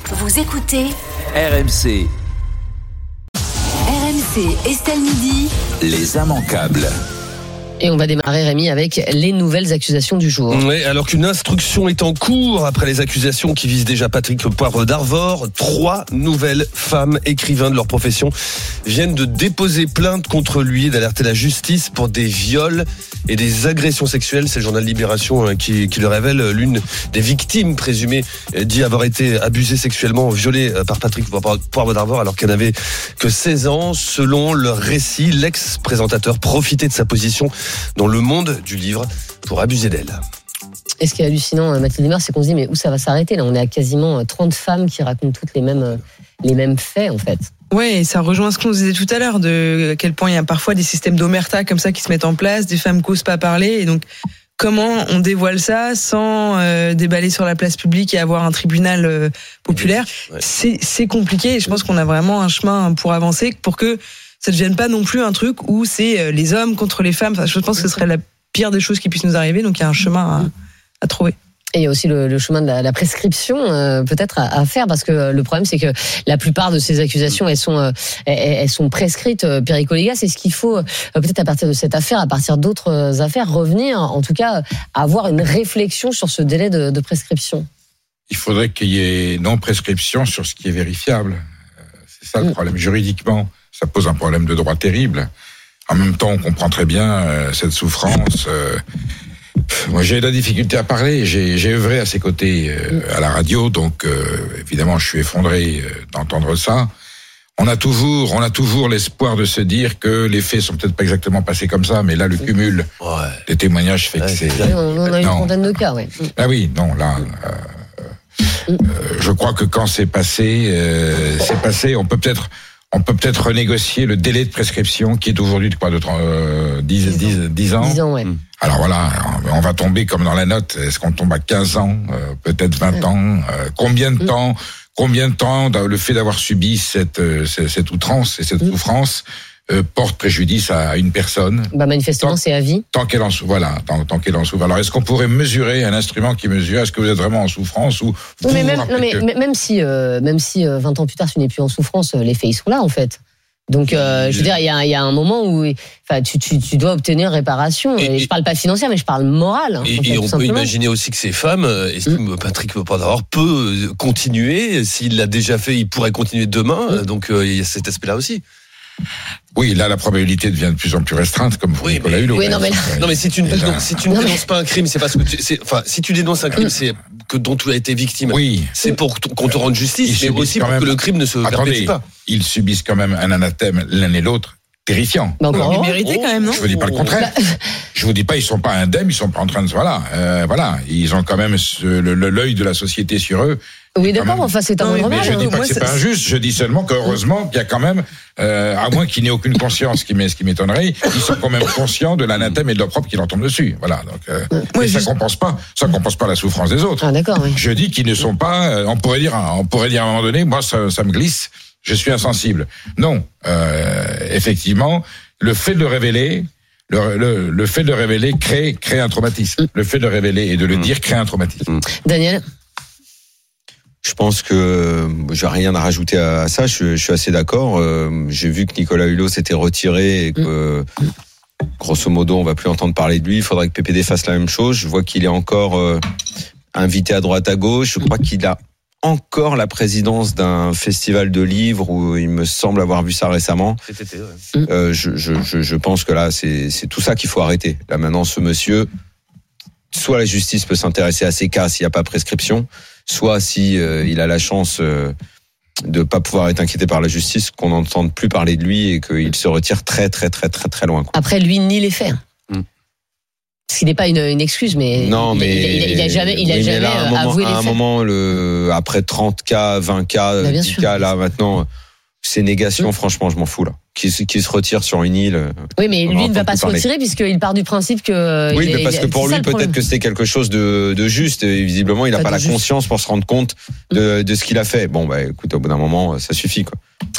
Vous écoutez RMC. RMC Estelle Midi. Les immanquables. Et on va démarrer, Rémi, avec les nouvelles accusations du jour. Oui, alors qu'une instruction est en cours après les accusations qui visent déjà Patrick Poivre d'Arvor, 3 nouvelles femmes écrivains de leur profession viennent de déposer plainte contre lui et d'alerter la justice pour des viols et des agressions sexuelles. C'est le journal Libération qui le révèle. L'une des victimes présumées dit avoir été abusée sexuellement, violée par Patrick Poivre d'Arvor alors qu'elle n'avait que 16 ans. Selon leur récit, l'ex-présentateur profitait de sa position dans le monde du livre pour abuser d'elle. Et ce qui est hallucinant, Mathilde Demers, c'est qu'on se dit, mais où ça va s'arrêter là ? On est à quasiment 30 femmes qui racontent toutes les mêmes faits, en fait. Ouais, et ça rejoint ce qu'on disait tout à l'heure, de à quel point il y a parfois des systèmes d'omerta comme ça qui se mettent en place, des femmes qui n'osent pas parler, et donc comment on dévoile ça sans déballer sur la place publique et avoir un tribunal populaire, ouais. C'est compliqué, et je pense qu'on a vraiment un chemin pour avancer, pour que ça ne devienne pas non plus un truc où c'est les hommes contre les femmes. Enfin, je pense que ce serait la pire des choses qui puissent nous arriver, donc il y a un chemin à trouver. Et il y a aussi le chemin de la prescription peut-être à faire, parce que le problème c'est que la plupart de ces accusations elles sont prescrites. Perico Légas, c'est ce qu'il faut peut-être à partir de cette affaire, à partir d'autres affaires, revenir, en tout cas avoir une réflexion sur ce délai de prescription. Il faudrait qu'il y ait non-prescription sur ce qui est vérifiable. C'est ça le problème. Juridiquement, ça pose un problème de droit terrible. En même temps, on comprend très bien cette souffrance. Moi, j'ai de la difficulté à parler. J'ai œuvré à ses côtés à la radio, donc évidemment, je suis effondré d'entendre ça. On a toujours l'espoir de se dire que les faits sont peut-être pas exactement passés comme ça, mais là, le cumul des témoignages fait que c'est. On a une trentaine de cas, oui. Ah oui, non, là. Je crois que quand c'est passé, on peut peut-être renégocier le délai de prescription qui est aujourd'hui de 10 ans. 10 ans, ouais. Alors voilà, on va tomber comme dans la note. Est-ce qu'on tombe à 15 ans, peut-être 20 ans Combien de temps le fait d'avoir subi cette outrance et cette souffrance porte préjudice à une personne? Manifestement, c'est à vie. Tant qu'elle en souffre. Alors, est-ce qu'on pourrait mesurer un instrument qui mesure? Est-ce que vous êtes vraiment en souffrance ou même si 20 ans plus tard, tu n'es plus en souffrance, les faits ils sont là en fait. Donc, je veux dire, il y a un moment où, tu dois obtenir réparation. Et je parle pas financière, mais je parle morale. Et on peut imaginer aussi que ces femmes estiment Patrick Poivre d'Arvor peut continuer. S'il l'a déjà fait, il pourrait continuer demain. Donc, il y a cet aspect-là aussi. Oui, là, la probabilité devient de plus en plus restreinte, comme pour Nicolas Hulot. Oui, non, mais si tu ne dénonces pas un crime, c'est parce que si tu dénonces un crime, c'est dont tu as été victime. Oui. C'est pour qu'on te rende justice, mais aussi pour que le crime ne se perpétue pas. Ils subissent quand même un anathème, l'un et l'autre, terrifiant. Ils méritaient quand même, non? Je vous dis pas le contraire. Je vous dis pas, ils sont pas indemnes, ils sont pas en train de, voilà. Ils ont quand même l'œil de la société sur eux. Oui, d'accord, enfin, c'est un mais je dis pas que c'est pas injuste, je dis seulement qu'heureusement qu'il y a quand même, à moins qu'il n'ait aucune conscience, ce qui m'étonnerait, ils sont quand même conscients de l'anathème et de l'opprobre qui leur tombe dessus. Voilà, donc, mais ça compense pas la souffrance des autres. Ah, d'accord, oui. Je dis qu'ils ne sont pas, on pourrait dire à un moment donné, moi, ça me glisse, je suis insensible. Non, effectivement, le fait de révéler, le fait de révéler crée un traumatisme. Le fait de révéler et de le dire crée un traumatisme. Daniel? Je pense que j'ai rien à rajouter à ça. Je suis assez d'accord. J'ai vu que Nicolas Hulot s'était retiré et que, grosso modo, on va plus entendre parler de lui. Il faudrait que PPD fasse la même chose. Je vois qu'il est encore invité à droite à gauche. Je crois qu'il a encore la présidence d'un festival de livres où il me semble avoir vu ça récemment. Cet été, ouais. Je pense que là, c'est tout ça qu'il faut arrêter. Là, maintenant, ce monsieur, soit la justice peut s'intéresser à ces cas s'il n'y a pas prescription, soit si il a la chance de pas pouvoir être inquiété par la justice, qu'on n'entende plus parler de lui et qu'il se retire très très très très très loin. Après, lui nie les faits. Ce qui n'est pas une excuse, mais non, mais il a jamais avoué les faits. À un moment, après 30 cas, 20 cas, 10 cas, là maintenant, ces négations, franchement, je m'en fous là. Qui se retire sur une île. Oui, mais lui ne va pas se retirer puisqu'il part du principe que. Oui, mais parce que pour lui, peut-être que c'était quelque chose de juste. Et visiblement, il n'a pas la conscience pour se rendre compte de ce qu'il a fait. Bon, écoute, au bout d'un moment, ça suffit, quoi.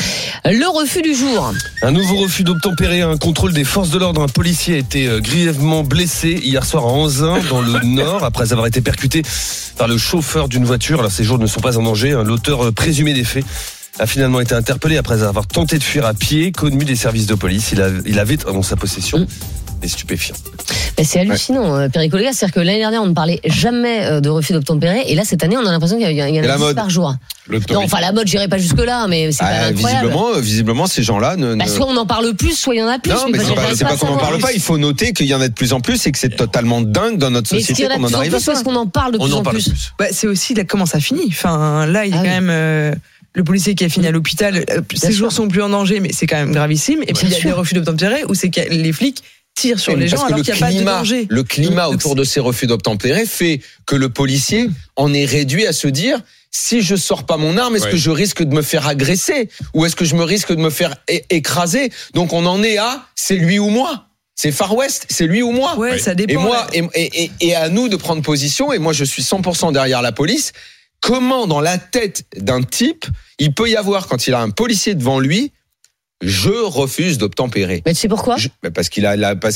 Le refus du jour. Un nouveau refus d'obtempérer, un contrôle des forces de l'ordre. Un policier a été grièvement blessé hier soir à Anzin, dans le Nord, après avoir été percuté par le chauffeur d'une voiture. Alors, ces jours ne sont pas en danger. L'auteur présumé des faits a finalement été interpellé après avoir tenté de fuir à pied, connu des services de police. Il avait en sa possession des stupéfiants. Mais c'est hallucinant, Perico Légas. C'est-à-dire que l'année dernière, on ne parlait jamais de refus d'obtempérer. Et là, cette année, on a l'impression qu'il y en a 10 par jour. Non, enfin, la mode, j'irai pas jusque-là, mais c'est pas incroyable. Visiblement, ces gens-là soit on en parle plus, soit il y en a plus. Non, mais c'est pas qu'on en parle pas. Il faut noter qu'il y en a de plus en plus et que c'est totalement dingue dans notre société qu'on en arrive à ça. Est-ce qu'on en parle de plus en plus? C'est aussi comment ça finit. Enfin, là, il y a quand même le policier qui a fini à l'hôpital. Ses jours sont plus en danger, mais c'est quand même gravissime. Et puis il y a des refus d'obtempérer où c'est que les flics tirent sur les gens alors qu'il n'y a pas de danger. Le climat autour de ces refus d'obtempérer fait que le policier en est réduit à se dire: si je sors pas mon arme, est-ce que je risque de me faire agresser ou est-ce que je me risque de me faire écraser? Donc on en est à c'est lui ou moi. C'est Far West, c'est lui ou moi. Ouais, ça dépend. Et moi, et à nous de prendre position. Et moi, je suis 100% derrière la police. Comment dans la tête d'un type il peut y avoir, quand il a un policier devant lui, je refuse d'obtempérer? Mais tu sais pourquoi? Parce qu'il a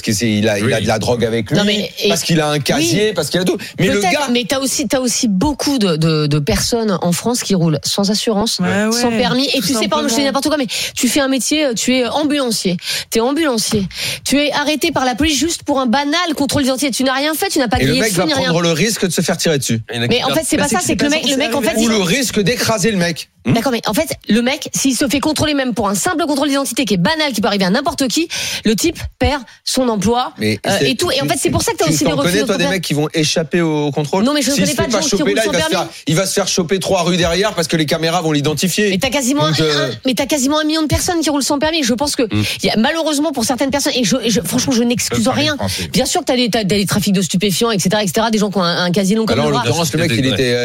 de la drogue avec lui, parce qu'il a un casier, parce qu'il a tout. Mais peut-être, le gars. Mais t'as aussi beaucoup de personnes en France qui roulent sans assurance, sans permis. Et tu sais, pardon, je dis n'importe quoi, mais tu fais un métier, tu es ambulancier. Tu es arrêté par la police juste pour un banal contrôle d'identité. Tu n'as rien fait, tu n'as pas grillé de feu, ni rien. Et le mec va prendre le risque de se faire tirer dessus. Mais en fait, c'est pas ça, c'est que le mec, en fait. Ou le risque d'écraser le mec. D'accord, mais en fait, le mec, s'il se fait contrôler même pour un simple contrôle d'identité qui est banal, qui peut arriver à n'importe qui, le type perd son emploi et tout. Et en fait, c'est pour ça que t'as aussi des refus. Tu connais, toi, des mecs qui vont échapper au contrôle? Non, mais je ne connais pas de gens qui roulent sans permis. Il va se faire choper 3 rues derrière parce que les caméras vont l'identifier. Mais t'as quasiment un million de personnes qui roulent sans permis. Je pense que malheureusement pour certaines personnes, et franchement, je n'excuse rien. Bien sûr que t'as des trafics de stupéfiants, etc., des gens qui ont un casier long comme le bras. En l'occurrence, le mec,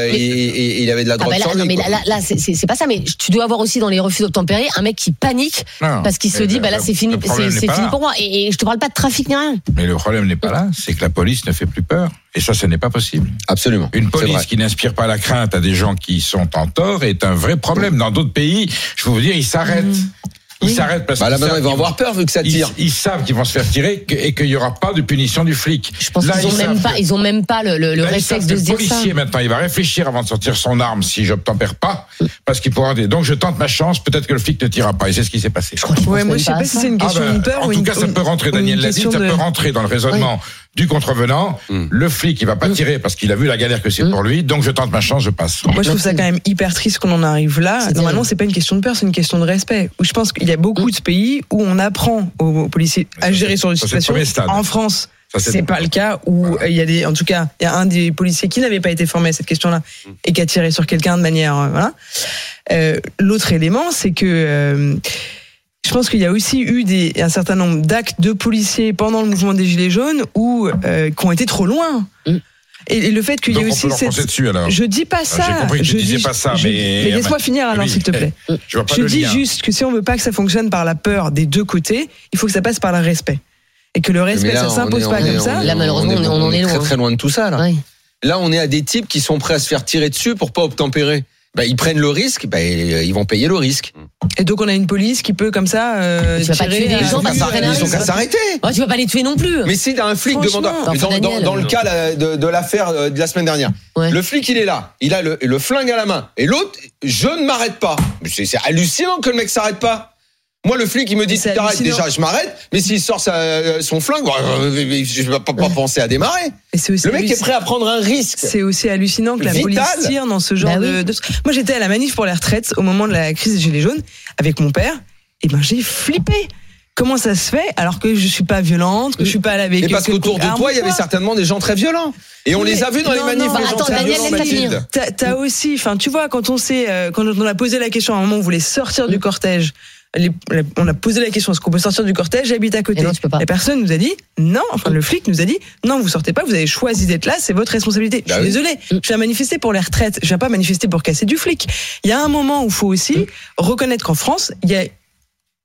il avait de la drogue sur lui. Non, mais là, c'est pas ça. Mais tu dois avoir aussi dans les refus d'obtempérer un mec qui panique parce qu'il se dit là c'est fini pour moi. Et je te parle pas de trafic ni rien. Mais le problème n'est pas là, c'est que la police ne fait plus peur. Et ça, ce n'est pas possible. Absolument. Une police qui n'inspire pas la crainte à des gens qui sont en tort est un vrai problème. Dans d'autres pays, je peux vous dire, ils s'arrêtent. Ils s'arrêtent parce que là maintenant ils vont avoir peur vu que ça tire. Ils savent qu'ils vont se faire tirer et qu'il y aura pas de punition du flic. Je pense qu'ils ont même pas le réflexe de se dire ça. Le policier maintenant, il va réfléchir avant de sortir son arme si j'obtempère pas, parce qu'il pourra dire donc je tente ma chance, peut-être que le flic ne tirera pas. Et c'est ce qui s'est passé. Moi je sais pas si c'est une question de peur. En tout cas, ça peut rentrer. Daniel l'a dit, ça peut rentrer dans le raisonnement du contrevenant. Le flic, il va pas tirer parce qu'il a vu la galère que c'est pour lui. Donc je tente ma chance, je passe. Moi je trouve ça quand même hyper triste qu'on en arrive là. Normalement, c'est pas une question de peur, c'est une question de respect. Où je pense qu'il y a beaucoup de pays où on apprend aux policiers à gérer sur une situation. En France, c'est pas le cas, où il y a il y a un des policiers qui n'avait pas été formé à cette question-là et qui a tiré sur quelqu'un de manière, l'autre élément, c'est que je pense qu'il y a aussi eu un certain nombre d'actes de policiers pendant le mouvement des Gilets jaunes qui ont été trop loin. Et le fait qu'il y ait aussi je dis pas ça. J'ai compris que tu disais pas ça, mais laisse-moi finir alors, s'il te plaît. Je dis juste que si on veut pas que ça fonctionne par la peur des deux côtés, il faut que ça passe par le respect. Et que le respect, ça s'impose pas comme ça. Là, malheureusement, on en est loin. Très très loin de tout ça, là. Ouais. Là, on est à des types qui sont prêts à se faire tirer dessus pour pas obtempérer. Ils prennent le risque, ils vont payer le risque. Et donc on a une police qui peut comme ça tu vas pas tuer des gens, ils ont qu'à s'arrêter. Tu vas pas les tuer non plus. Mais si t'as un flic devant toi, dans le cas de l'affaire de la semaine dernière, le flic il est là, il a le flingue à la main, et l'autre, je ne m'arrête pas. C'est hallucinant que le mec s'arrête pas. Moi, le flic, il me dit, t'arrêtes, déjà, je m'arrête, mais s'il sort son flingue, je vais pas penser à démarrer. Le mec est prêt à prendre un risque. C'est aussi hallucinant que la police tire dans ce genre de... Moi, j'étais à la manif pour les retraites au moment de la crise des Gilets jaunes avec mon père, et j'ai flippé. Comment ça se fait alors que je suis pas violente, que je suis pas à la avec. Et parce qu'autour de toi, il y avait certainement des gens très violents. Et on les a vus dans les manifs. Attends, Daniel, Mathilde. T'as aussi, tu vois, quand on a posé la question à un moment, on voulait sortir du cortège. On a posé la question, est-ce qu'on peut sortir du cortège? J'habite à côté. Non, la personne nous a dit non, le flic nous a dit non, vous sortez pas, vous avez choisi d'être là, c'est votre responsabilité. Je suis désolée, je viens manifester pour les retraites, je viens pas manifester pour casser du flic. Il y a un moment où il faut aussi reconnaître qu'en France, il y a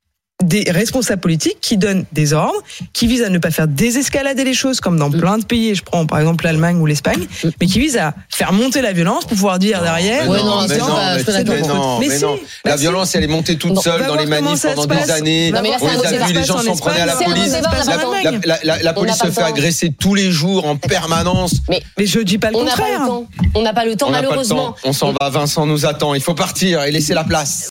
des responsables politiques qui donnent des ordres, qui visent à ne pas faire désescalader les choses comme dans plein de pays, je prends par exemple l'Allemagne ou l'Espagne, mais qui visent à faire monter la violence pour pouvoir dire derrière. Ouais, Mais non. La violence, elle est montée toute seule dans les manifs pendant des années. Non, mais là, On les a vus, les gens s'en prenaient à la police. La police se fait agresser tous les jours en permanence. Mais je dis pas le contraire. On n'a pas le temps, malheureusement. On s'en va, Vincent nous attend. Il faut partir et laisser la place.